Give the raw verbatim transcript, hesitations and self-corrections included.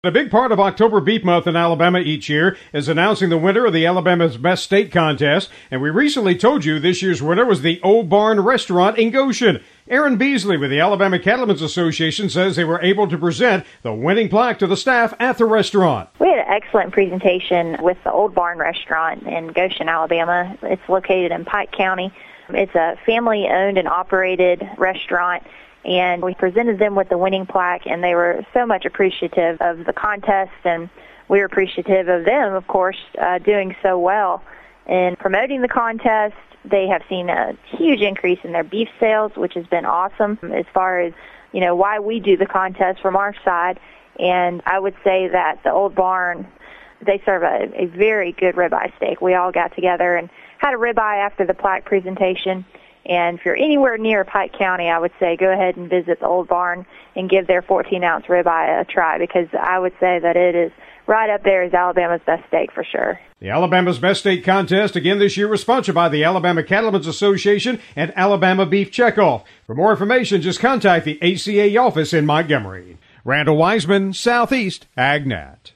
A big part of October Beef Month in Alabama each year is announcing the winner of the Alabama's Best Steak Contest, and we recently told you this year's winner was the Old Barn Restaurant in Goshen. Aaron Beasley with the Alabama Cattlemen's Association says they were able to present the winning plaque to the staff at the restaurant. We had an excellent presentation with the Old Barn Restaurant in Goshen, Alabama. It's located in Pike County. It's a family-owned and operated restaurant, and we presented them with the winning plaque, and they were so much appreciative of the contest, and we were appreciative of them, of course, uh, doing so well in promoting the contest. They have seen a huge increase in their beef sales, which has been awesome as far as, you know, why we do the contest from our side. And I would say that the Old Barn, they serve a, a very good ribeye steak. We all got together and had a ribeye after the plaque presentation. And if you're anywhere near Pike County, I would say go ahead and visit the Old Barn and give their fourteen-ounce ribeye a try, because I would say that it is right up there as Alabama's best steak for sure. The Alabama's Best Steak Contest again this year was sponsored by the Alabama Cattlemen's Association and Alabama Beef Checkoff. For more information, just contact the A C A office in Montgomery. Randall Wiseman, Southeast AgNet.